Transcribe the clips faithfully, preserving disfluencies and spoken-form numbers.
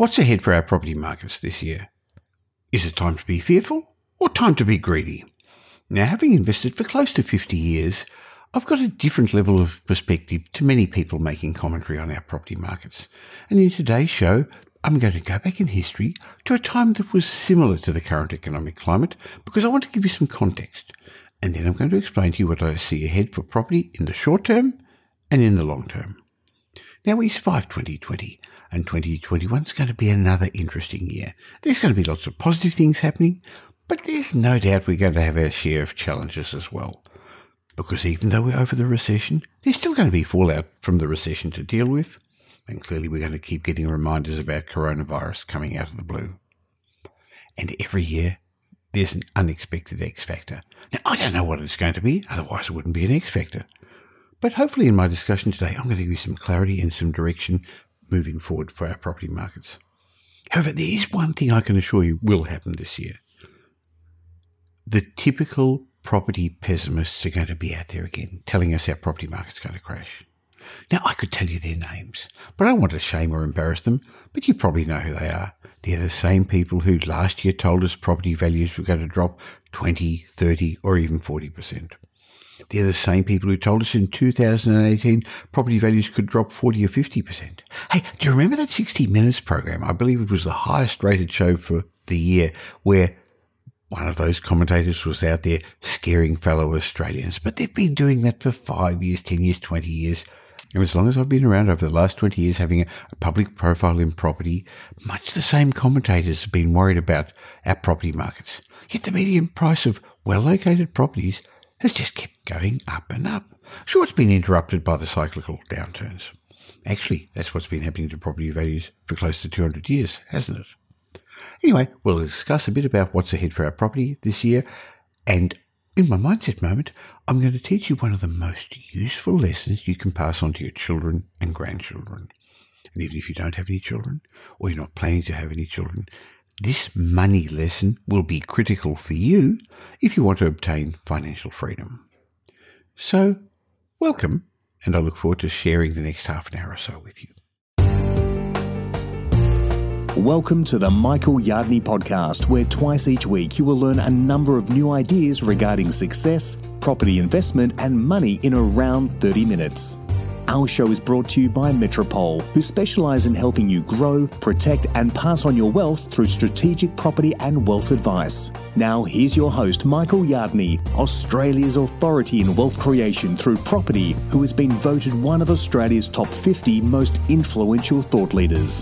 What's ahead for our property markets this year? Is it time to be fearful or time to be greedy? Now, having invested for close to fifty years, I've got a different level of perspective to many people making commentary on our property markets. And in today's show, I'm going to go back in history to a time that was similar to the current economic climate because I want to give you some context. And then I'm going to explain to you what I see ahead for property in the short term and in the long term. Now, we survived twenty twenty, and twenty twenty-one is going to be another interesting year. There's going to be lots of positive things happening, but there's no doubt we're going to have our share of challenges as well. Because even though we're over the recession, there's still going to be fallout from the recession to deal with, and clearly we're going to keep getting reminders about coronavirus coming out of the blue. And every year, there's an unexpected X factor. Now, I don't know what it's going to be, otherwise it wouldn't be an X factor. But hopefully in my discussion today, I'm going to give you some clarity and some direction moving forward for our property markets. However, there is one thing I can assure you will happen this year. The typical property pessimists are going to be out there again, telling us our property market's going to crash. Now, I could tell you their names, but I don't want to shame or embarrass them, but you probably know who they are. They're the same people who last year told us property values were going to drop twenty, thirty, or even forty percent. They're the same people who told us in two thousand eighteen property values could drop forty or fifty percent. Hey, do you remember that sixty minutes program? I believe it was the highest rated show for the year, where one of those commentators was out there scaring fellow Australians. But they've been doing that for five years, ten years, twenty years. And as long as I've been around over the last twenty years having a, a public profile in property, much the same commentators have been worried about our property markets. Yet the median price of well-located properties has just kept going up and up. Sure, it's been interrupted by the cyclical downturns. Actually, that's what's been happening to property values for close to two hundred years, hasn't it? Anyway, we'll discuss a bit about what's ahead for our property this year, and in my mindset moment, I'm going to teach you one of the most useful lessons you can pass on to your children and grandchildren. And even if you don't have any children, or you're not planning to have any children, this money lesson will be critical for you if you want to obtain financial freedom. So, welcome, and I look forward to sharing the next half an hour or so with you. Welcome to the Michael Yardney podcast, where twice each week you will learn a number of new ideas regarding success, property investment, and money in around thirty minutes. Our show is brought to you by Metropole, who specialise in helping you grow, protect, and pass on your wealth through strategic property and wealth advice. Now, here's your host, Michael Yardney, Australia's authority in wealth creation through property, who has been voted one of Australia's top fifty most influential thought leaders.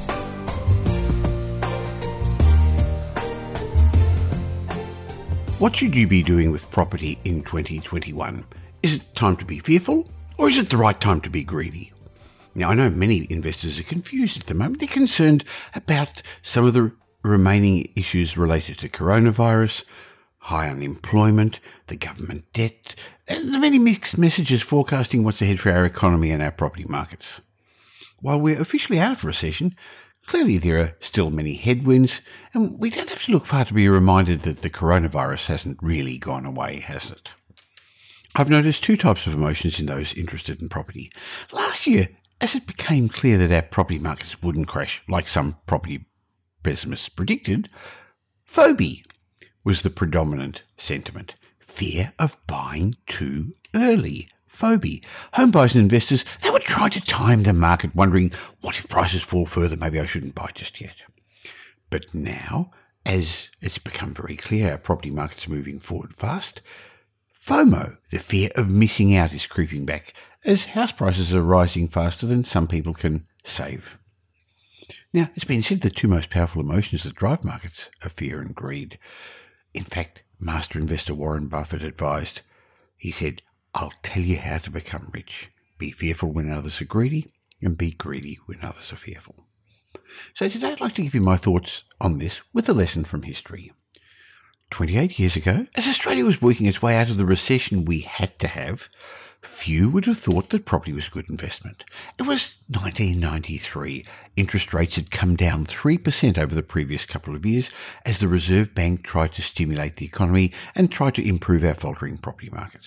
What should you be doing with property in twenty twenty-one? Is it time to be fearful, or is it the right time to be greedy? Now, I know many investors are confused at the moment. They're concerned about some of the remaining issues related to coronavirus, high unemployment, the government debt, and the many mixed messages forecasting what's ahead for our economy and our property markets. While we're officially out of recession, clearly there are still many headwinds, and we don't have to look far to be reminded that the coronavirus hasn't really gone away, has it? I've noticed two types of emotions in those interested in property. Last year, as it became clear that our property markets wouldn't crash like some property pessimists predicted, phobia was the predominant sentiment. Fear of buying too early. Phobia. Home buyers and investors, they would try to time the market, wondering, what if prices fall further? Maybe I shouldn't buy just yet. But now, as it's become very clear our property market's moving forward fast, FOMO, the fear of missing out, is creeping back as house prices are rising faster than some people can save. Now, it's been said the two most powerful emotions that drive markets are fear and greed. In fact, master investor Warren Buffett advised, he said, "I'll tell you how to become rich. Be fearful when others are greedy, and be greedy when others are fearful." So today I'd like to give you my thoughts on this with a lesson from history. twenty-eight years ago, as Australia was working its way out of the recession we had to have, few would have thought that property was a good investment. It was nineteen ninety-three. Interest rates had come down three percent over the previous couple of years as the Reserve Bank tried to stimulate the economy and tried to improve our faltering property markets.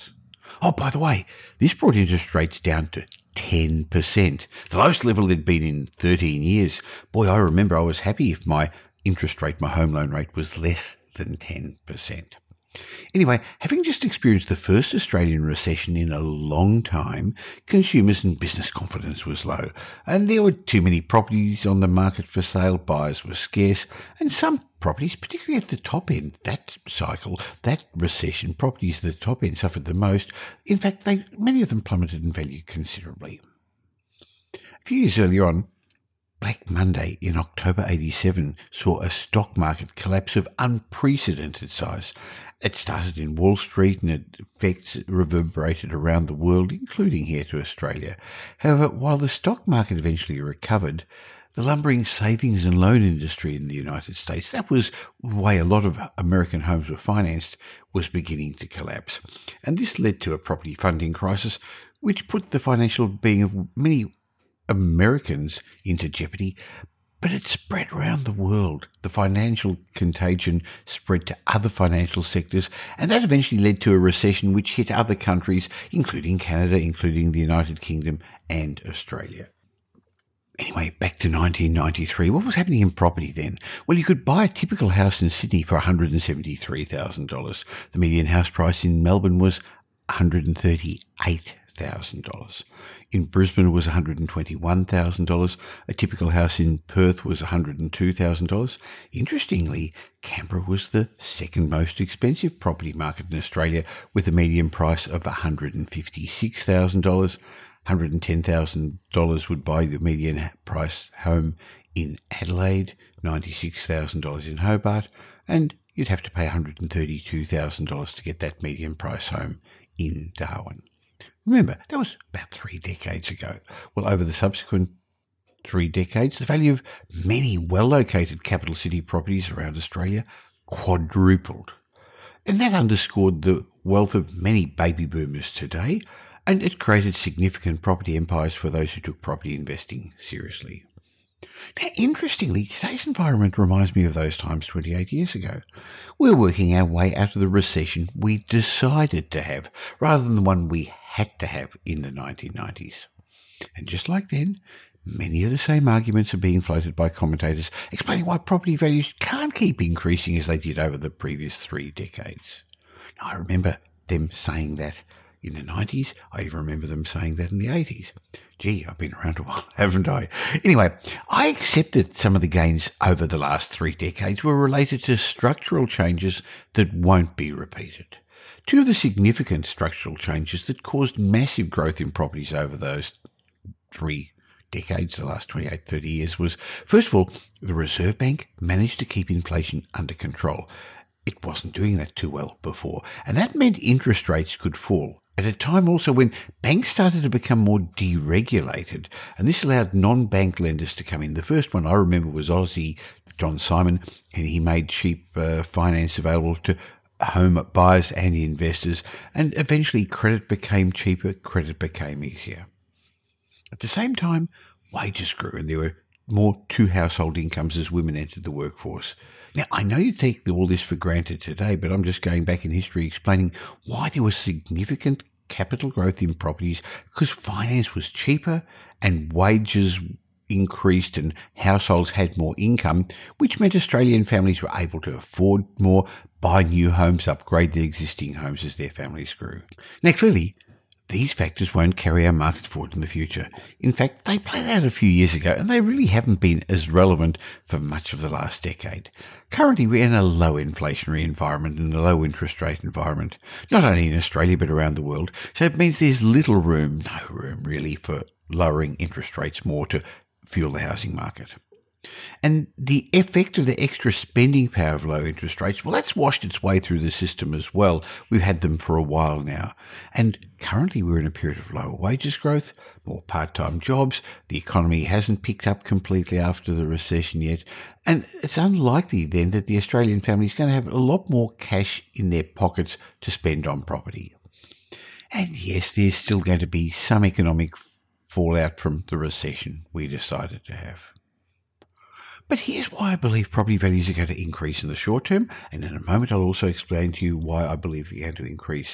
Oh, by the way, this brought interest rates down to ten percent, the lowest level they'd been in thirteen years. Boy, I remember I was happy if my interest rate, my home loan rate, was less than ten percent. Anyway, having just experienced the first Australian recession in a long time, consumers and business confidence was low, and there were too many properties on the market for sale, buyers were scarce, and some properties, particularly at the top end, that cycle, that recession, properties at the top end suffered the most. In fact, they, many of them plummeted in value considerably. A few years earlier on, Black Monday in October eighty-seven saw a stock market collapse of unprecedented size. It started in Wall Street and its effects reverberated around the world, including here to Australia. However, while the stock market eventually recovered, the lumbering savings and loan industry in the United States, that was the way a lot of American homes were financed, was beginning to collapse. And this led to a property funding crisis, which put the financial being of many Americans into jeopardy, but it spread around the world. The financial contagion spread to other financial sectors, and that eventually led to a recession which hit other countries, including Canada, including the United Kingdom and Australia. Anyway, back to nineteen ninety-three. What was happening in property then? Well, you could buy a typical house in Sydney for one hundred seventy-three thousand dollars. The median house price in Melbourne was one hundred thirty-eight thousand dollars. In Brisbane, it was one hundred twenty-one thousand dollars. A typical house in Perth was one hundred two thousand dollars. Interestingly, Canberra was the second most expensive property market in Australia, with a median price of one hundred fifty-six thousand dollars. one hundred ten thousand dollars would buy the median price home in Adelaide, ninety-six thousand dollars in Hobart, and you'd have to pay one hundred thirty-two thousand dollars to get that median price home in Darwin. Remember, that was about three decades ago. Well, over the subsequent three decades, the value of many well-located capital city properties around Australia quadrupled. And that underscored the wealth of many baby boomers today, and it created significant property empires for those who took property investing seriously. Now, interestingly, today's environment reminds me of those times twenty-eight years ago. We're working our way out of the recession we decided to have, rather than the one we had to have in the nineteen nineties. And just like then, many of the same arguments are being floated by commentators explaining why property values can't keep increasing as they did over the previous three decades. Now, I remember them saying that in the nineties. I even remember them saying that in the eighties. Gee, I've been around a while, haven't I? Anyway, I accept that some of the gains over the last three decades were related to structural changes that won't be repeated. Two of the significant structural changes that caused massive growth in properties over those three decades, the last twenty-eight, thirty years, was, first of all, the Reserve Bank managed to keep inflation under control. It wasn't doing that too well before, and that meant interest rates could fall. At a time also when banks started to become more deregulated, and this allowed non-bank lenders to come in. The first one I remember was Aussie John Simon, and he made cheap uh, finance available to home buyers and investors, and eventually credit became cheaper, credit became easier. At the same time, wages grew, and there were more two-household incomes as women entered the workforce. Now, I know you take all this for granted today, but I'm just going back in history explaining why there was significant capital growth in properties, because finance was cheaper and wages increased and households had more income, which meant Australian families were able to afford more, buy new homes, upgrade their existing homes as their families grew. Now, clearly, these factors won't carry our markets forward in the future. In fact, they played out a few years ago, and they really haven't been as relevant for much of the last decade. Currently, we're in a low inflationary environment and a low interest rate environment, not only in Australia but around the world. So it means there's little room, no room really, for lowering interest rates more to fuel the housing market. And the effect of the extra spending power of low interest rates, well, that's washed its way through the system as well. We've had them for a while now. And currently we're in a period of lower wages growth, more part-time jobs. The economy hasn't picked up completely after the recession yet. And it's unlikely then that the Australian family is going to have a lot more cash in their pockets to spend on property. And yes, there's still going to be some economic fallout from the recession we decided to have. But here's why I believe property values are going to increase in the short term, and in a moment I'll also explain to you why I believe they're going to increase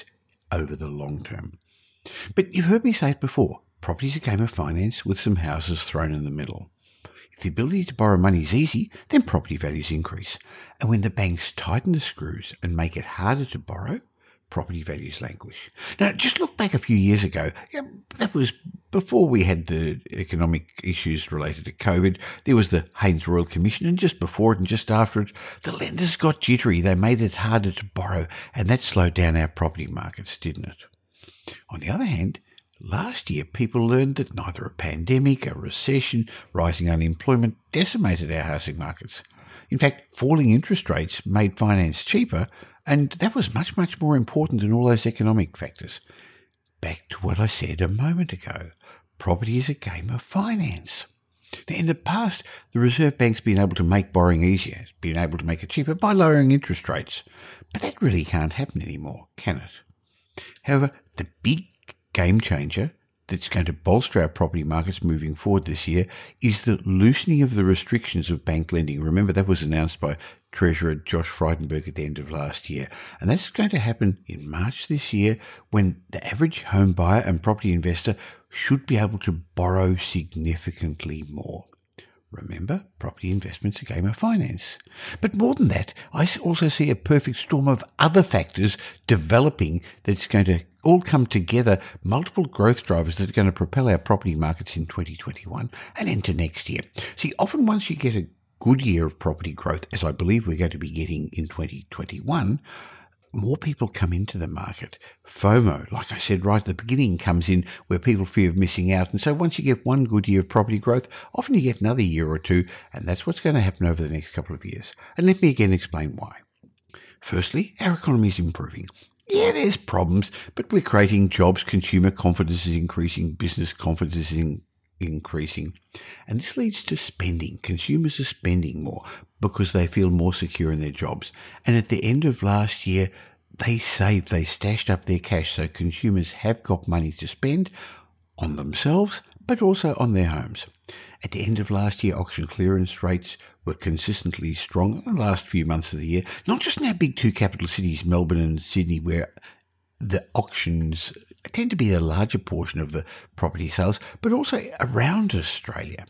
over the long term. But you've heard me say it before, property's a game of finance with some houses thrown in the middle. If the ability to borrow money is easy, then property values increase. And when the banks tighten the screws and make it harder to borrow, property values languish. Now, just look back a few years ago. Yeah, that was before we had the economic issues related to COVID. There was the Haynes Royal Commission, and just before it and just after it, the lenders got jittery. They made it harder to borrow, and that slowed down our property markets, didn't it? On the other hand, last year people learned that neither a pandemic, a recession, rising unemployment decimated our housing markets. In fact, falling interest rates made finance cheaper, and that was much, much more important than all those economic factors. Back to what I said a moment ago. Property is a game of finance. Now, in the past, the Reserve Bank's been able to make borrowing easier, been able to make it cheaper by lowering interest rates. But that really can't happen anymore, can it? However, the big game changer that's going to bolster our property markets moving forward this year is the loosening of the restrictions of bank lending. Remember, that was announced by Treasurer Josh Frydenberg at the end of last year. And that's going to happen in March this year, when the average home buyer and property investor should be able to borrow significantly more. Remember, property investment's a game of finance. But more than that, I also see a perfect storm of other factors developing that's going to all come together, multiple growth drivers that are going to propel our property markets in twenty twenty-one and into next year. See, often once you get a good year of property growth, as I believe we're going to be getting in twenty twenty-one, more people come into the market. FOMO, like I said right at the beginning, comes in where people fear of missing out. And so once you get one good year of property growth, often you get another year or two, and that's what's going to happen over the next couple of years. And let me again explain why. Firstly, our economy is improving. Yeah, there's problems, but we're creating jobs, consumer confidence is increasing, business confidence is in, increasing. And this leads to spending. Consumers are spending more because they feel more secure in their jobs. And at the end of last year, they saved, they stashed up their cash, so consumers have got money to spend on themselves, but also on their homes. At the end of last year, auction clearance rates were consistently strong in the last few months of the year, not just in our big two capital cities, Melbourne and Sydney, where the auctions tend to be a larger portion of the property sales, but also around Australia.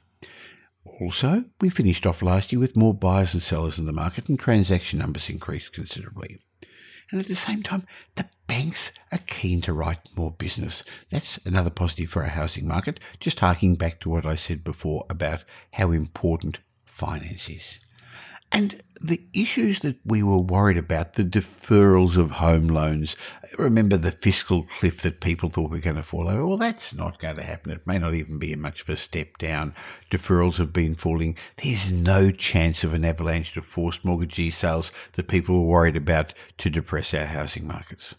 Also, we finished off last year with more buyers and sellers in the market, and transaction numbers increased considerably. And at the same time, the banks are keen to write more business. That's another positive for our housing market, just harking back to what I said before about how important finance is. And the issues that we were worried about, the deferrals of home loans, remember the fiscal cliff that people thought were going to fall over? Well, that's not going to happen. It may not even be much of a step down. Deferrals have been falling. There's no chance of an avalanche of forced mortgagee sales that people were worried about to depress our housing markets.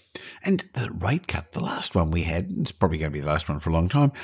And the rate cut, the last one we had, it's probably going to be the last one for a long time,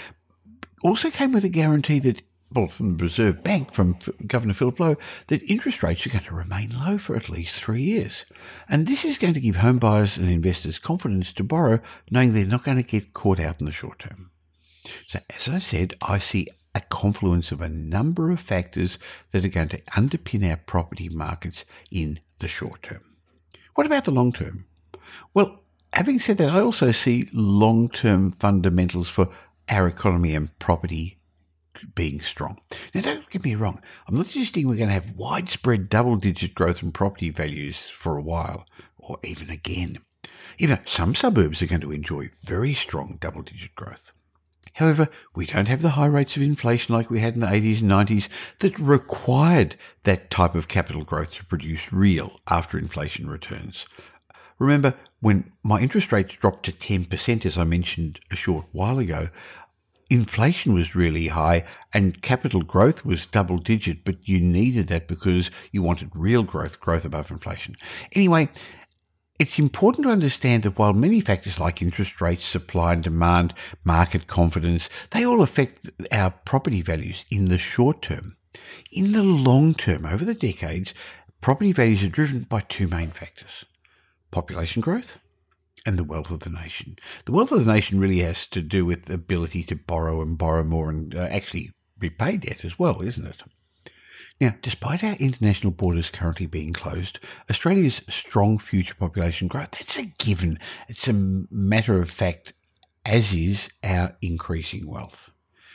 also came with a guarantee that, well, from the Reserve Bank, from Governor Philip Lowe, that interest rates are going to remain low for at least three years. And this is going to give home buyers and investors confidence to borrow, knowing they're not going to get caught out in the short term. So, as I said, I see a confluence of a number of factors that are going to underpin our property markets in the short term. What about the long term? Well, having said that, I also see long-term fundamentals for our economy and property being strong. Now, don't get me wrong. I'm not suggesting we're going to have widespread double-digit growth in property values for a while, or even again. Even some suburbs are going to enjoy very strong double-digit growth. However, we don't have the high rates of inflation like we had in the eighties and nineties that required that type of capital growth to produce real after inflation returns. Remember, when my interest rates dropped to ten percent, as I mentioned a short while ago, inflation was really high and capital growth was double digit, but you needed that because you wanted real growth, growth above inflation. Anyway, it's important to understand that while many factors like interest rates, supply and demand, market confidence, they all affect our property values in the short term. In the long term, over the decades, property values are driven by two main factors: population growth and the wealth of the nation. The wealth of the nation really has to do with the ability to borrow and borrow more and uh, actually repay debt as well, isn't it? Now, despite our international borders currently being closed, Australia's strong future population growth, that's a given. It's a matter of fact, as is our increasing wealth.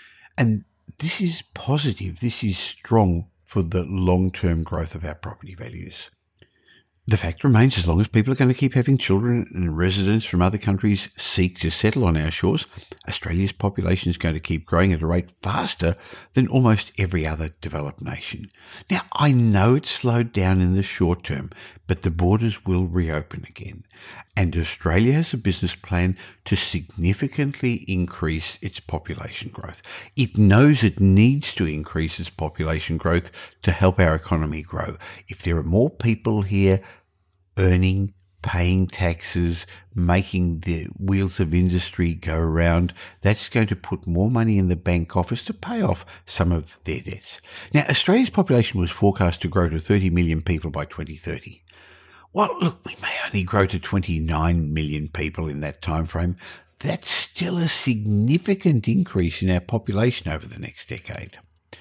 And this is positive, this is strong for the long-term growth of our property values. The fact remains, as long as people are going to keep having children and residents from other countries seek to settle on our shores, Australia's population is going to keep growing at a rate faster than almost every other developed nation. Now, I know it's slowed down in the short term, but the borders will reopen again. And Australia has a business plan to significantly increase its population growth. It knows it needs to increase its population growth to help our economy grow. If there are more people here earning, paying taxes, making the wheels of industry go around, that's going to put more money in the bank office to pay off some of their debts. Now, Australia's population was forecast to grow to thirty million people by twenty thirty. Well, look, we may only grow to twenty-nine million people in that time frame. That's still a significant increase in our population over the next decade.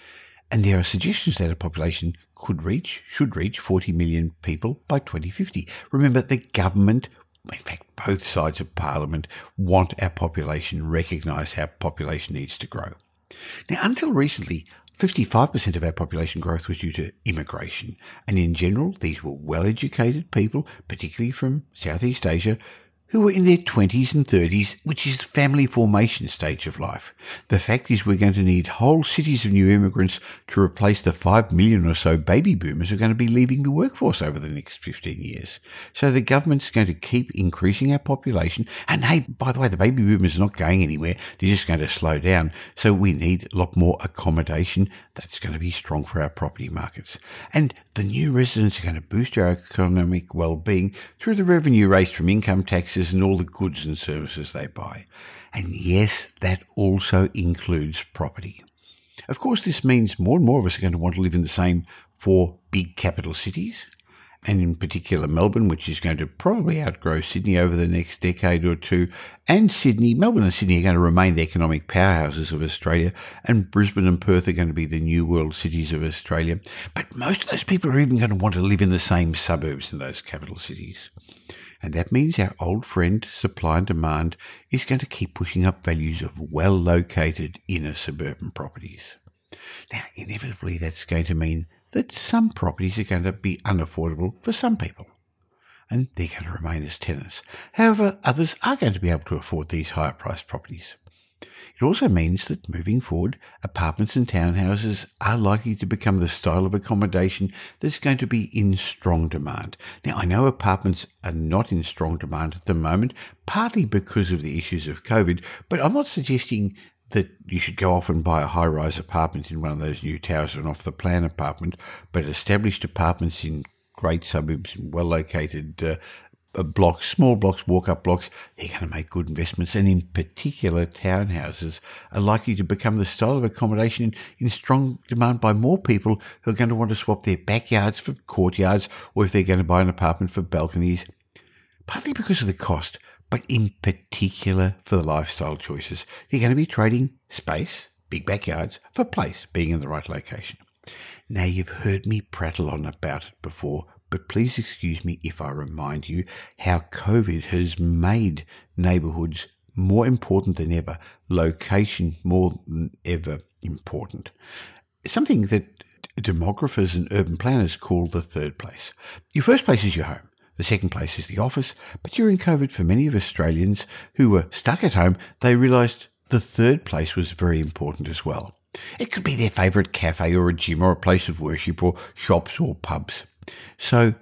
And there are suggestions that a population could reach, should reach forty million people by twenty fifty. Remember, the government, in fact, both sides of Parliament, want our population, recognise our population needs to grow. Now, until recently, fifty-five percent of our population growth was due to immigration. And in general, these were well-educated people, particularly from Southeast Asia, who were in their twenties and thirties, which is the family formation stage of life. The fact is we're going to need whole cities of new immigrants to replace the five million or so baby boomers who are going to be leaving the workforce over the next fifteen years. So the government's going to keep increasing our population. And hey, by the way, the baby boomers are not going anywhere. They're just going to slow down. So we need a lot more accommodation. That's going to be strong for our property markets. And the new residents are going to boost our economic well-being through the revenue raised from income taxes and all the goods and services they buy. And yes, that also includes property. Of course, this means more and more of us are going to want to live in the same four big capital cities, and in particular Melbourne, which is going to probably outgrow Sydney over the next decade or two, and Sydney. Melbourne and Sydney are going to remain the economic powerhouses of Australia, and Brisbane and Perth are going to be the new world cities of Australia. But most of those people are even going to want to live in the same suburbs in those capital cities. And that means our old friend, supply and demand, is going to keep pushing up values of well-located inner suburban properties. Now, inevitably, that's going to mean that some properties are going to be unaffordable for some people, and they're going to remain as tenants. However, others are going to be able to afford these higher-priced properties. It also means that moving forward, apartments and townhouses are likely to become the style of accommodation that's going to be in strong demand. Now, I know apartments are not in strong demand at the moment, partly because of the issues of COVID, but I'm not suggesting that you should go off and buy a high-rise apartment in one of those new towers or an off-the-plan apartment, but established apartments in great suburbs, in well-located uh, blocks, small blocks, walk-up blocks, they're going to make good investments. And in particular, townhouses are likely to become the style of accommodation in strong demand by more people who are going to want to swap their backyards for courtyards, or if they're going to buy an apartment for balconies, partly because of the cost, but in particular for the lifestyle choices. They're going to be trading space, big backyards, for place, being in the right location. Now, you've heard me prattle on about it before, but please excuse me if I remind you how COVID has made neighbourhoods more important than ever, location more than ever important. Something that demographers and urban planners call the third place. Your first place is your home. The second place is the office. But during COVID, for many of Australians who were stuck at home, they realised the third place was very important as well. It could be their favourite cafe or a gym or a place of worship or shops or pubs. So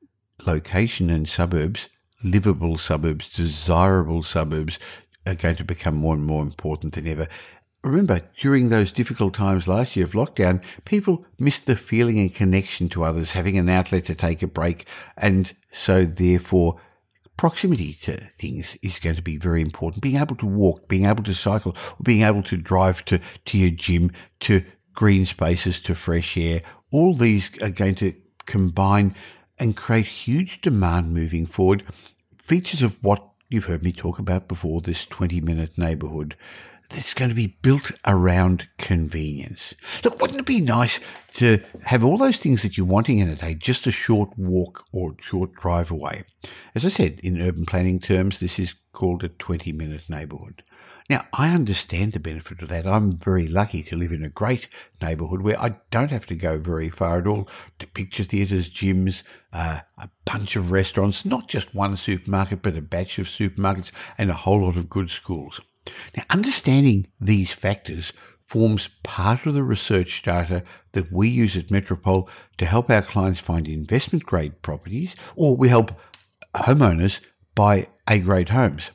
location and suburbs, livable suburbs, desirable suburbs are going to become more and more important than ever. Remember, during those difficult times last year of lockdown, people missed the feeling and connection to others, having an outlet to take a break, and so therefore proximity to things is going to be very important. Being able to walk, being able to cycle, or being able to drive to, to your gym, to green spaces, to fresh air, all these are going to combine and create huge demand moving forward. Features of what you've heard me talk about before, this twenty-minute neighbourhood, that's going to be built around convenience. Look, wouldn't it be nice to have all those things that you're wanting in a day just a short walk or short drive away? As I said, in urban planning terms, this is called a twenty-minute neighbourhood. Now, I understand the benefit of that. I'm very lucky to live in a great neighbourhood where I don't have to go very far at all to picture theatres, gyms, uh, a bunch of restaurants, not just one supermarket, but a batch of supermarkets and a whole lot of good schools. Now, understanding these factors forms part of the research data that we use at Metropole to help our clients find investment-grade properties, or we help homeowners buy A-grade homes.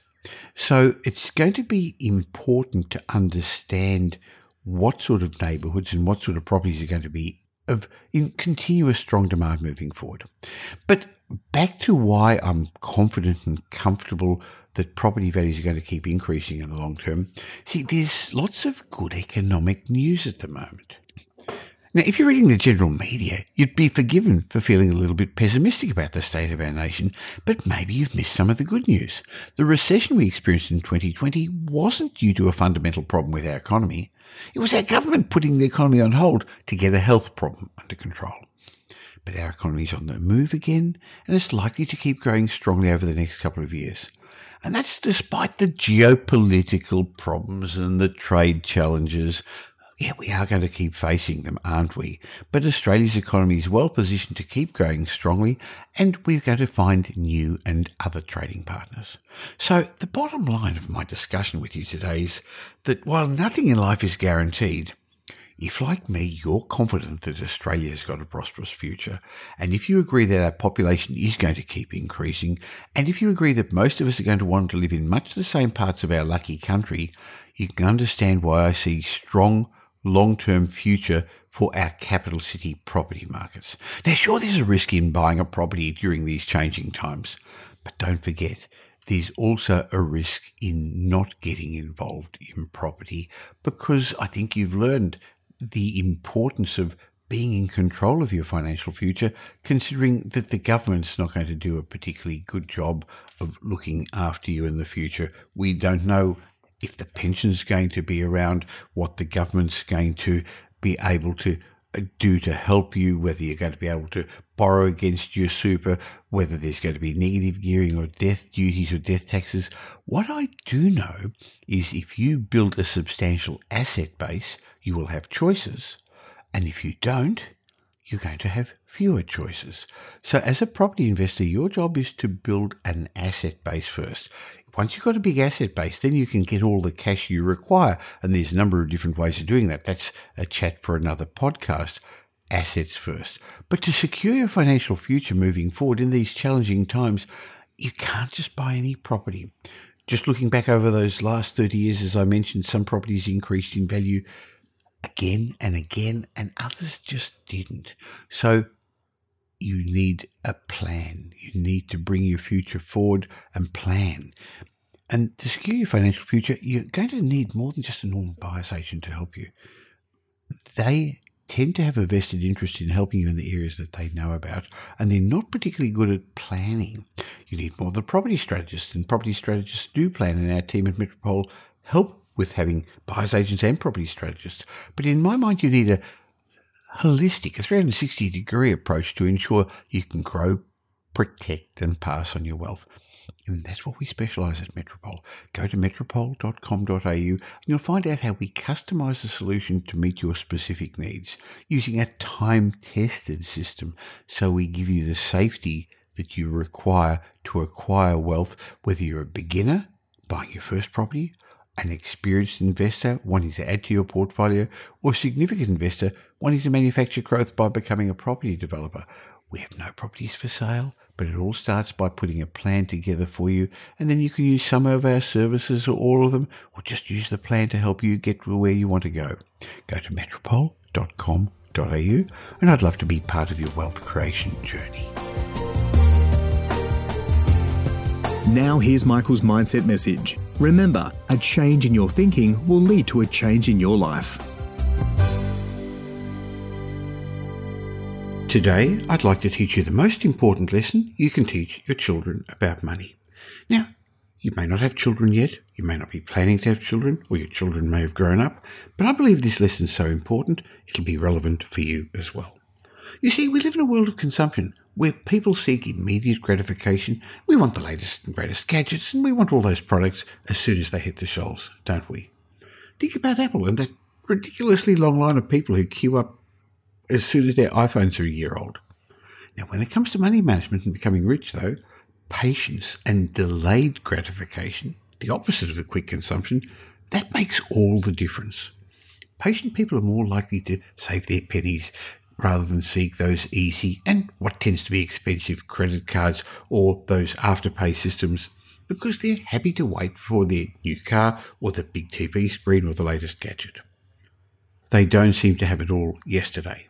So it's going to be important to understand what sort of neighbourhoods and what sort of properties are going to be of in continuous strong demand moving forward. But back to why I'm confident and comfortable that property values are going to keep increasing in the long term. See, there's lots of good economic news at the moment. Now, if you're reading the general media, you'd be forgiven for feeling a little bit pessimistic about the state of our nation, but maybe you've missed some of the good news. The recession we experienced in twenty twenty wasn't due to a fundamental problem with our economy. It was our government putting the economy on hold to get a health problem under control. But our economy is on the move again, and it's likely to keep growing strongly over the next couple of years. And that's despite the geopolitical problems and the trade challenges. Yeah, we are going to keep facing them, aren't we? But Australia's economy is well positioned to keep growing strongly, and we're going to find new and other trading partners. So the bottom line of my discussion with you today is that while nothing in life is guaranteed, if, like me, you're confident that Australia has got a prosperous future, and if you agree that our population is going to keep increasing, and if you agree that most of us are going to want to live in much the same parts of our lucky country, you can understand why I see strong long-term future for our capital city property markets. Now, sure, there's a risk in buying a property during these changing times, but don't forget, there's also a risk in not getting involved in property, because I think you've learned the importance of being in control of your financial future, considering that the government's not going to do a particularly good job of looking after you in the future. We don't know if the pension's going to be around, what the government's going to be able to do to help you, whether you're going to be able to borrow against your super, whether there's going to be negative gearing or death duties or death taxes. What I do know is if you build a substantial asset base, you will have choices. And if you don't, you're going to have fewer choices. So as a property investor, your job is to build an asset base first. Once you've got a big asset base, then you can get all the cash you require. And there's a number of different ways of doing that. That's a chat for another podcast. Assets first. But to secure your financial future moving forward in these challenging times, you can't just buy any property. Just looking back over those last thirty years, as I mentioned, some properties increased in value again and again, and others just didn't. So you need a plan. You need to bring your future forward and plan. And to secure your financial future, you're going to need more than just a normal buyer's agent to help you. They tend to have a vested interest in helping you in the areas that they know about, and they're not particularly good at planning. You need more than a property strategist, and property strategists do plan, and our team at Metropole help with having buyer's agents and property strategists. But in my mind, you need a holistic, a three hundred sixty degree approach to ensure you can grow, protect and pass on your wealth. And that's what we specialise at Metropole. Go to metropole dot com dot a u and you'll find out how we customise the solution to meet your specific needs using a time-tested system, so we give you the safety that you require to acquire wealth, whether you're a beginner buying your first property, an experienced investor wanting to add to your portfolio, or a significant investor wanting to manufacture growth by becoming a property developer. We have no properties for sale, but it all starts by putting a plan together for you, and then you can use some of our services or all of them, or just use the plan to help you get to where you want to go. Go to metropole dot com dot a u, and I'd love to be part of your wealth creation journey. Now here's Michael's mindset message. Remember, a change in your thinking will lead to a change in your life. Today, I'd like to teach you the most important lesson you can teach your children about money. Now, You may not have children yet, you may not be planning to have children, or your children may have grown up, but I believe this lesson is so important, it'll be relevant for you as well. You see, we live in a world of consumption where people seek immediate gratification. We want the latest and greatest gadgets, and we want all those products as soon as they hit the shelves, don't we? Think about Apple and that ridiculously long line of people who queue up as soon as their iPhones are a year old. Now, when it comes to money management and becoming rich, though, patience and delayed gratification, the opposite of the quick consumption, that makes all the difference. Patient people are more likely to save their pennies rather than seek those easy and what tends to be expensive credit cards or those afterpay systems because they're happy to wait for their new car or the big T V screen or the latest gadget. They don't seem to have it all yesterday.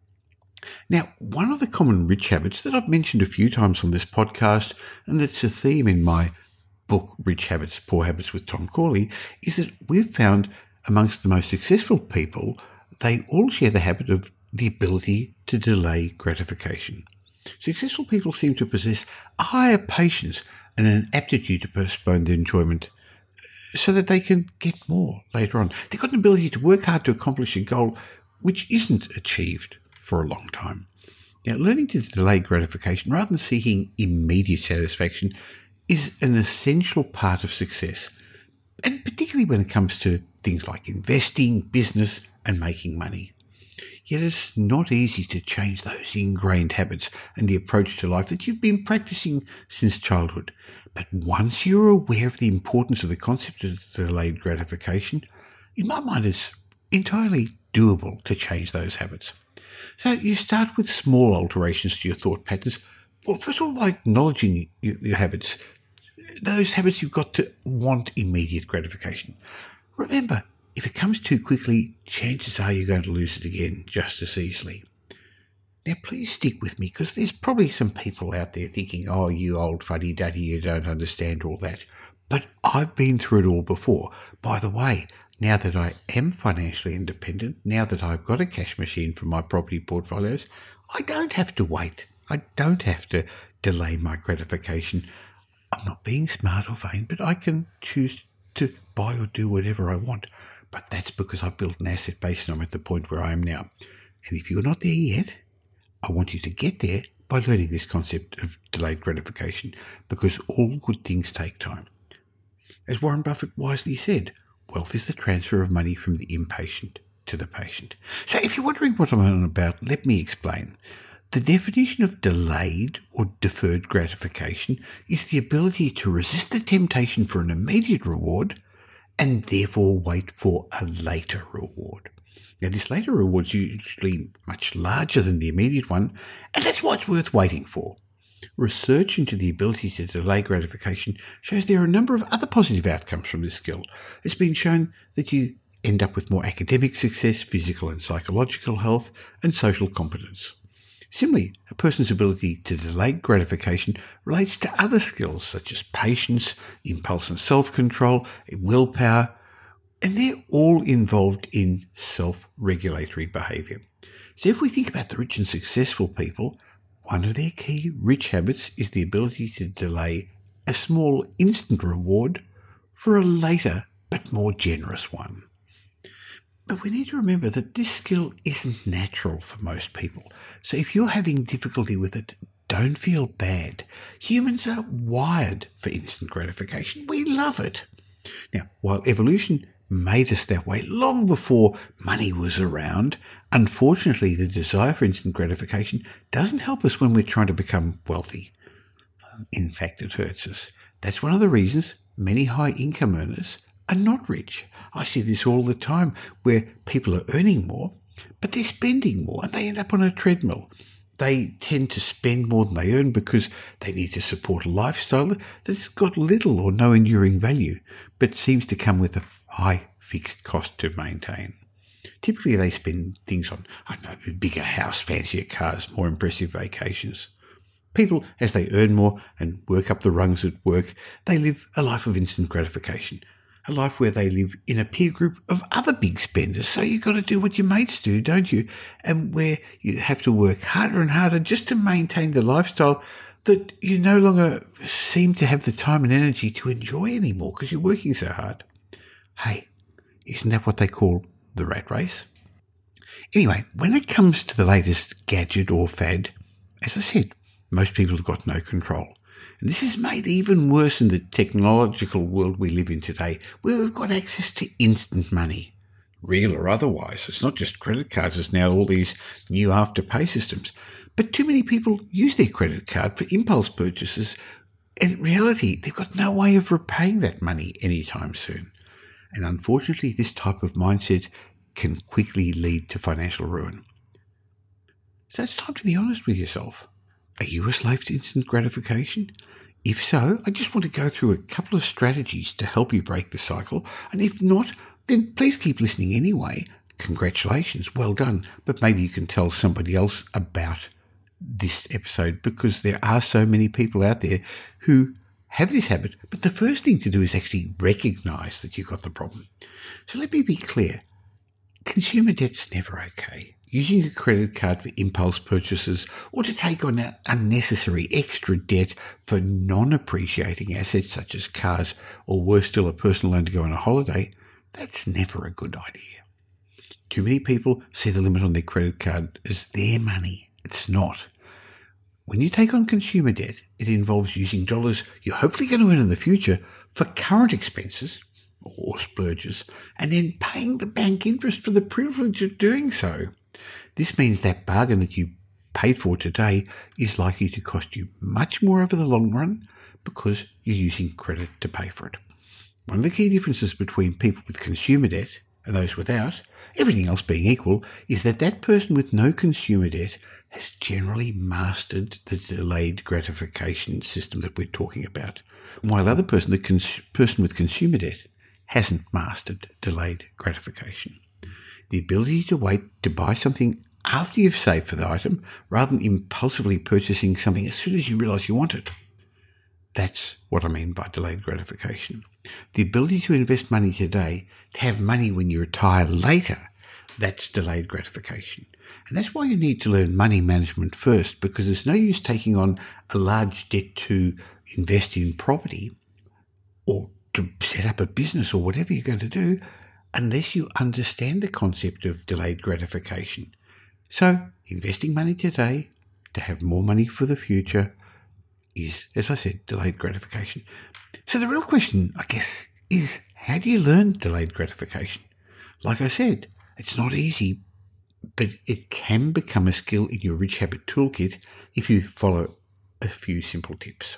Now, one of the common rich habits that I've mentioned a few times on this podcast, and that's a theme in my book, Rich Habits, Poor Habits with Tom Corley, is that we've found amongst the most successful people, they all share the habit of the ability to delay gratification. Successful people seem to possess a higher patience and an aptitude to postpone their enjoyment so that they can get more later on. They've got an ability to work hard to accomplish a goal which isn't achieved for a long time. Now, learning to delay gratification rather than seeking immediate satisfaction is an essential part of success, and particularly when it comes to things like investing, business, and making money. Yet it's not easy to change those ingrained habits and the approach to life that you've been practicing since childhood. But once you're aware of the importance of the concept of delayed gratification, in my mind it's entirely doable to change those habits. So you start with small alterations to your thought patterns. Well, first of all, by acknowledging your, your habits, those habits you've got to want immediate gratification. Remember, if it comes too quickly, chances are you're going to lose it again just as easily. Now, please stick with me because there's probably some people out there thinking, oh, you old fuddy-duddy, you don't understand all that. But I've been through it all before. By the way, now that I am financially independent, now that I've got a cash machine for my property portfolios, I don't have to wait. I don't have to delay my gratification. I'm not being smart or vain, but I can choose to buy or do whatever I want. But that's because I've built an asset base and I'm at the point where I am now. And if you're not there yet, I want you to get there by learning this concept of delayed gratification, because all good things take time. As Warren Buffett wisely said, wealth is the transfer of money from the impatient to the patient. So if you're wondering what I'm on about, let me explain. The definition of delayed or deferred gratification is the ability to resist the temptation for an immediate reward and therefore wait for a later reward. Now, this later reward is usually much larger than the immediate one, and that's why it's worth waiting for. Research into the ability to delay gratification shows there are a number of other positive outcomes from this skill. It's been shown that you end up with more academic success, physical and psychological health, and social competence. Similarly, a person's ability to delay gratification relates to other skills such as patience, impulse and self-control, willpower, and they're all involved in self-regulatory behaviour. So if we think about the rich and successful people, one of their key rich habits is the ability to delay a small instant reward for a later but more generous one. But we need to remember that this skill isn't natural for most people. So if you're having difficulty with it, don't feel bad. Humans are wired for instant gratification. We love it. Now, while evolution made us that way long before money was around, unfortunately the desire for instant gratification doesn't help us when we're trying to become wealthy. In fact, it hurts us. That's one of the reasons many high-income earners are not rich. I see this all the time where people are earning more, but they're spending more and they end up on a treadmill. They tend to spend more than they earn because they need to support a lifestyle that's got little or no enduring value, but seems to come with a high fixed cost to maintain. Typically they spend things on, I don't know, a bigger house, fancier cars, more impressive vacations. People, as they earn more and work up the rungs at work, they live a life of instant gratification. A life where they live in a peer group of other big spenders. So you've got to do what your mates do, don't you? And where you have to work harder and harder just to maintain the lifestyle that you no longer seem to have the time and energy to enjoy anymore because you're working so hard. Hey, isn't that what they call the rat race? Anyway, when it comes to the latest gadget or fad, as I said, most people have got no control. And this is made even worse in the technological world we live in today, where we've got access to instant money, real or otherwise. It's not just credit cards, it's now all these new after-pay systems. But too many people use their credit card for impulse purchases, and in reality, they've got no way of repaying that money anytime soon. And unfortunately, this type of mindset can quickly lead to financial ruin. So it's time to be honest with yourself. Are you a slave to instant gratification? If so, I just want to go through a couple of strategies to help you break the cycle. And if not, then please keep listening anyway. Congratulations, well done. But maybe you can tell somebody else about this episode, because there are so many people out there who have this habit. But the first thing to do is actually recognize that you've got the problem. So let me be clear. Consumer debt's never okay. Using a credit card for impulse purchases or to take on unnecessary extra debt for non-appreciating assets such as cars, or worse still, a personal loan to go on a holiday, that's never a good idea. Too many people see the limit on their credit card as their money. It's not. When you take on consumer debt, it involves using dollars you're hopefully going to earn in the future for current expenses or splurges, and then paying the bank interest for the privilege of doing so. This means that bargain that you paid for today is likely to cost you much more over the long run because you're using credit to pay for it. One of the key differences between people with consumer debt and those without, everything else being equal, is that that person with no consumer debt has generally mastered the delayed gratification system that we're talking about, while the other person, the cons- person with consumer debt, hasn't mastered delayed gratification. The ability to wait to buy something after you've saved for the item, rather than impulsively purchasing something as soon as you realise you want it. That's what I mean by delayed gratification. The ability to invest money today, to have money when you retire later, that's delayed gratification. And that's why you need to learn money management first, because there's no use taking on a large debt to invest in property or to set up a business or whatever you're going to do unless you understand the concept of delayed gratification. So investing money today to have more money for the future is, as I said, delayed gratification. So the real question, I guess, is how do you learn delayed gratification? Like I said, it's not easy, but it can become a skill in your Rich Habit Toolkit if you follow a few simple tips.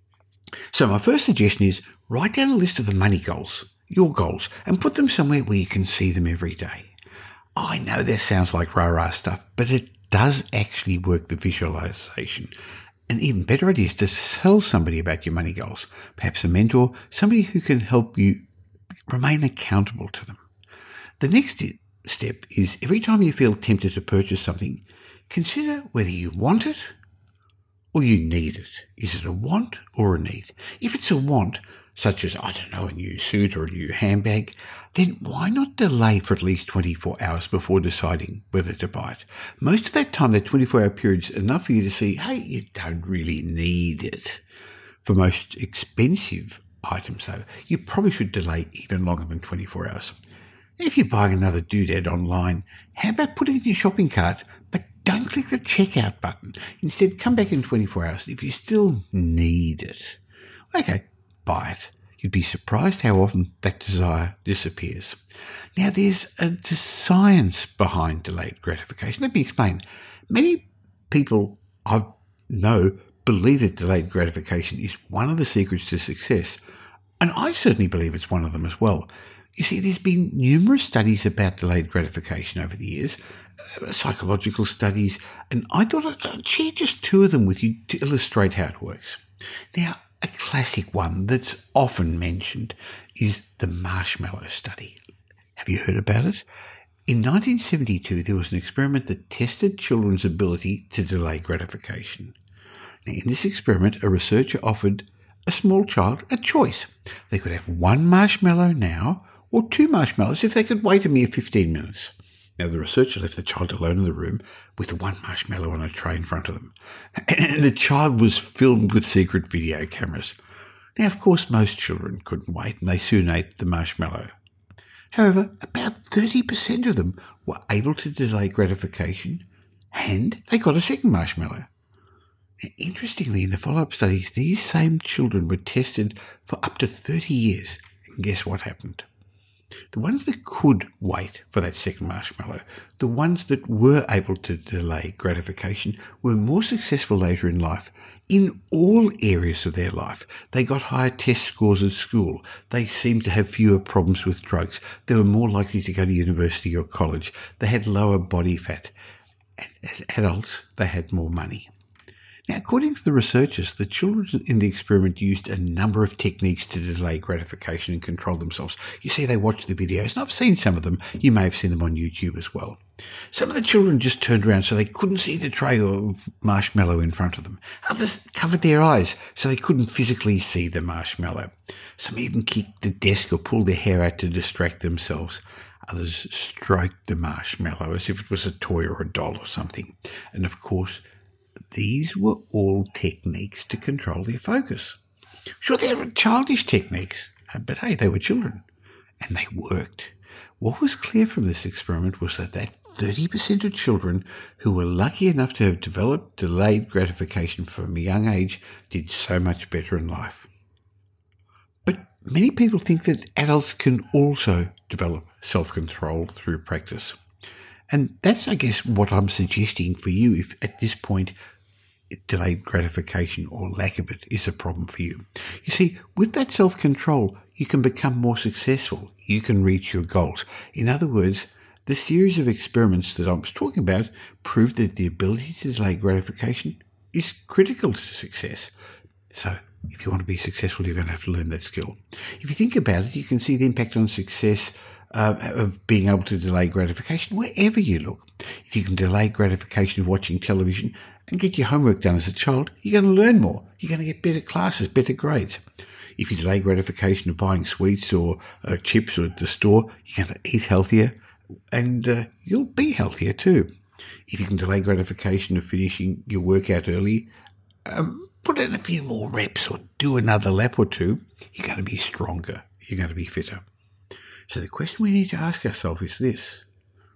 So my first suggestion is write down a list of the money goals, your goals, and put them somewhere where you can see them every day. I know this sounds like rah-rah stuff, but it does actually work, the visualization. An even better idea is to tell somebody about your money goals, perhaps a mentor, somebody who can help you remain accountable to them. The next step is every time you feel tempted to purchase something, consider whether you want it or you need it. Is it a want or a need? If it's a want, such as, I don't know, a new suit or a new handbag, then why not delay for at least twenty-four hours before deciding whether to buy it? Most of that time, that twenty-four hour period, is enough for you to see, hey, you don't really need it. For most expensive items, though, you probably should delay even longer than twenty-four hours. If you're buying another doodad online, how about putting it in your shopping cart, but don't click the checkout button. Instead, come back in twenty-four hours if you still need it. Okay, buy it. You'd be surprised how often that desire disappears. Now, there's a science behind delayed gratification. Let me explain. Many people I know believe that delayed gratification is one of the secrets to success, and I certainly believe it's one of them as well. You see, there's been numerous studies about delayed gratification over the years, uh, psychological studies, and I thought I'd share just two of them with you to illustrate how it works. Now, a classic one that's often mentioned is the marshmallow study. Have you heard about it? In nineteen seventy-two, there was an experiment that tested children's ability to delay gratification. Now, in this experiment, a researcher offered a small child a choice. They could have one marshmallow now or two marshmallows if they could wait a mere fifteen minutes. Now, the researcher left the child alone in the room with one marshmallow on a tray in front of them. And the child was filmed with secret video cameras. Now, of course, most children couldn't wait, and they soon ate the marshmallow. However, about thirty percent of them were able to delay gratification, and they got a second marshmallow. Now, interestingly, in the follow-up studies, these same children were tested for up to thirty years, and guess what happened? The ones that could wait for that second marshmallow, the ones that were able to delay gratification, were more successful later in life in all areas of their life. They got higher test scores at school. They seemed to have fewer problems with drugs. They were more likely to go to university or college. They had lower body fat. And as adults, they had more money. Now, according to the researchers, the children in the experiment used a number of techniques to delay gratification and control themselves. You see, they watched the videos, and I've seen some of them. You may have seen them on YouTube as well. Some of the children just turned around so they couldn't see the tray of marshmallow in front of them. Others covered their eyes so they couldn't physically see the marshmallow. Some even kicked the desk or pulled their hair out to distract themselves. Others stroked the marshmallow as if it was a toy or a doll or something. And of course, these were all techniques to control their focus. Sure, they were childish techniques, but hey, they were children, and they worked. What was clear from this experiment was that that thirty percent of children who were lucky enough to have developed delayed gratification from a young age did so much better in life. But many people think that adults can also develop self-control through practice. And that's, I guess, what I'm suggesting for you if at this point delayed gratification or lack of it is a problem for you. You see, with that self-control, you can become more successful. You can reach your goals. In other words, the series of experiments that I was talking about proved that the ability to delay gratification is critical to success. So if you want to be successful, you're going to have to learn that skill. If you think about it, you can see the impact on success Uh, of being able to delay gratification wherever you look. If you can delay gratification of watching television and get your homework done as a child, you're going to learn more. You're going to get better classes, better grades. If you delay gratification of buying sweets or uh, chips or at the store, you're going to eat healthier and uh, you'll be healthier too. If you can delay gratification of finishing your workout early, um, put in a few more reps or do another lap or two, you're going to be stronger. You're going to be fitter. So the question we need to ask ourselves is this: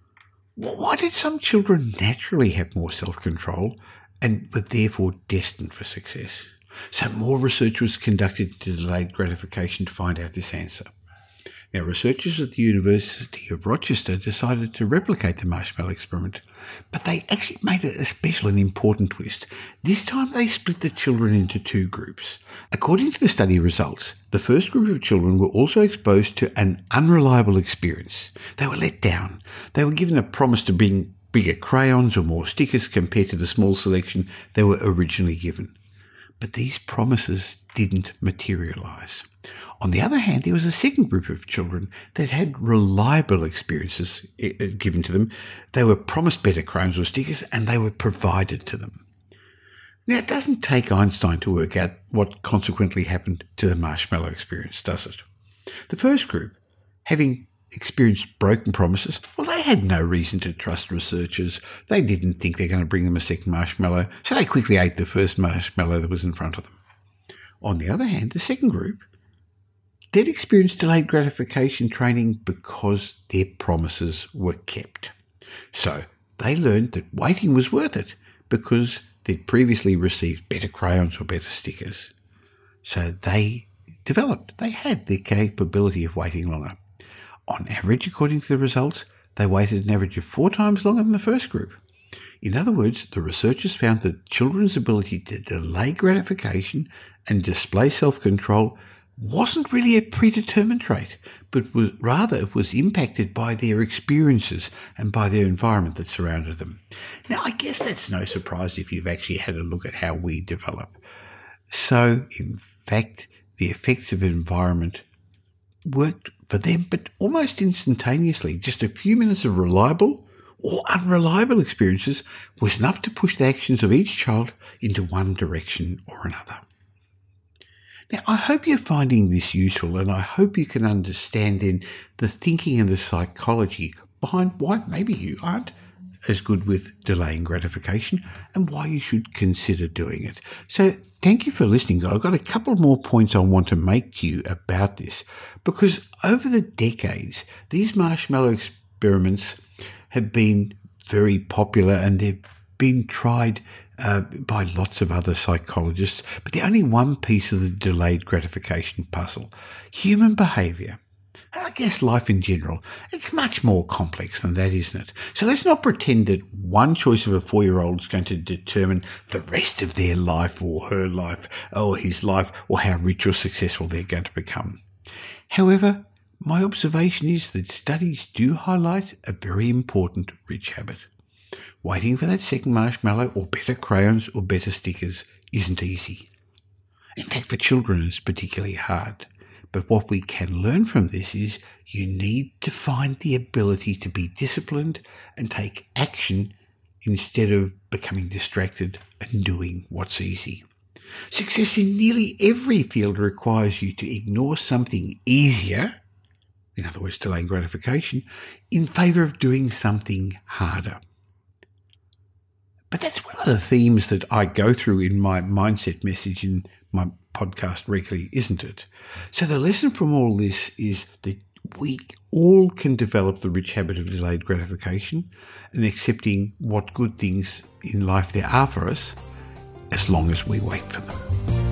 why did some children naturally have more self-control and were therefore destined for success? So more research was conducted to delayed gratification to find out this answer. Now, researchers at the University of Rochester decided to replicate the marshmallow experiment, but they actually made it a special and important twist. This time they split the children into two groups. According to the study results, the first group of children were also exposed to an unreliable experience. They were let down. They were given a promise to bring bigger crayons or more stickers compared to the small selection they were originally given. But these promises didn't materialise. On the other hand, there was a second group of children that had reliable experiences given to them. They were promised better crayons or stickers, and they were provided to them. Now, it doesn't take Einstein to work out what consequently happened to the marshmallow experience, does it? The first group, having experienced broken promises, well, they had no reason to trust researchers. They didn't think they're going to bring them a second marshmallow, so they quickly ate the first marshmallow that was in front of them. On the other hand, the second group, they'd experienced delayed gratification training because their promises were kept. So they learned that waiting was worth it because they'd previously received better crayons or better stickers. So they developed, they had the capability of waiting longer. On average, according to the results, they waited an average of four times longer than the first group. In other words, the researchers found that children's ability to delay gratification and display self-control wasn't really a predetermined trait, but was, rather it was impacted by their experiences and by their environment that surrounded them. Now, I guess that's no surprise if you've actually had a look at how we develop. So, in fact, the effects of environment worked for them, but almost instantaneously. Just a few minutes of reliable or unreliable experiences was enough to push the actions of each child into one direction or another. Now, I hope you're finding this useful, and I hope you can understand then the thinking and the psychology behind why maybe you aren't as good with delaying gratification and why you should consider doing it. So thank you for listening. I've got a couple more points I want to make to you about this, because over the decades, these marshmallow experiments have been very popular and they've been tried uh, by lots of other psychologists, but they're only one piece of the delayed gratification puzzle. Human behaviour, and I guess life in general, it's much more complex than that, isn't it? So let's not pretend that one choice of a four-year-old is going to determine the rest of their life or her life or his life or how rich or successful they're going to become. However, my observation is that studies do highlight a very important rich habit. Waiting for that second marshmallow or better crayons or better stickers isn't easy. In fact, for children, it's particularly hard. But what we can learn from this is you need to find the ability to be disciplined and take action instead of becoming distracted and doing what's easy. Success in nearly every field requires you to ignore something easier, in other words, delaying gratification, in favour of doing something harder. But that's one of the themes that I go through in my mindset message in my podcast regularly, isn't it? So the lesson from all this is that we all can develop the rich habit of delayed gratification and accepting what good things in life there are for us as long as we wait for them.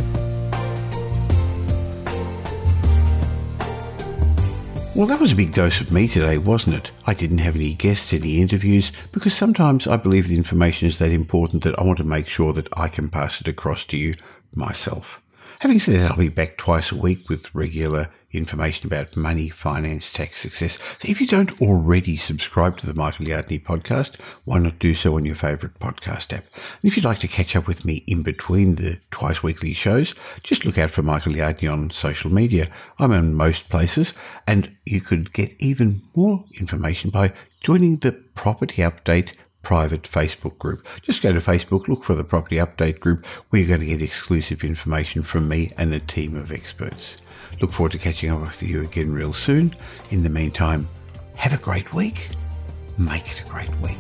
Well, that was a big dose of me today, wasn't it? I didn't have any guests, any interviews, because sometimes I believe the information is that important that I want to make sure that I can pass it across to you myself. Having said that, I'll be back twice a week with regular information about money, finance, tax, success. So if you don't already subscribe to the Michael Yardney podcast, why not do so on your favourite podcast app? And if you'd like to catch up with me in between the twice weekly shows, just look out for Michael Yardney on social media. I'm in most places, and you could get even more information by joining the Property Update private Facebook group. Just go to Facebook, look for the Property Update group, where you're going to get exclusive information from me and a team of experts. Look forward to catching up with you again real soon. In the meantime, have a great week. Make it a great week.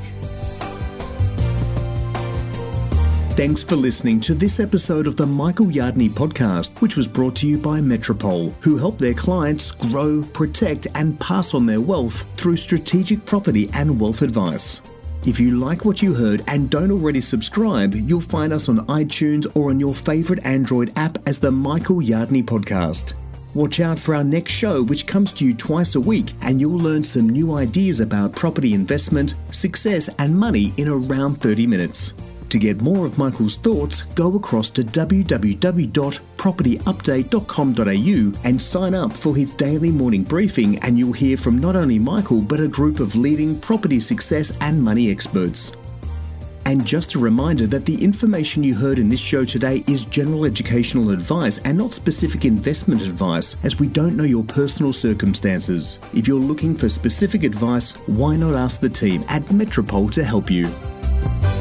Thanks for listening to this episode of the Michael Yardney podcast, which was brought to you by Metropole, who help their clients grow, protect, and pass on their wealth through strategic property and wealth advice. If you like what you heard and don't already subscribe, you'll find us on iTunes or on your favourite Android app as the Michael Yardney Podcast. Watch out for our next show, which comes to you twice a week, and you'll learn some new ideas about property investment, success and money in around thirty minutes. To get more of Michael's thoughts, go across to w w w dot property update dot com dot a u and sign up for his daily morning briefing, and you'll hear from not only Michael but a group of leading property success and money experts. And just a reminder that the information you heard in this show today is general educational advice and not specific investment advice, as we don't know your personal circumstances. If you're looking for specific advice, why not ask the team at Metropole to help you?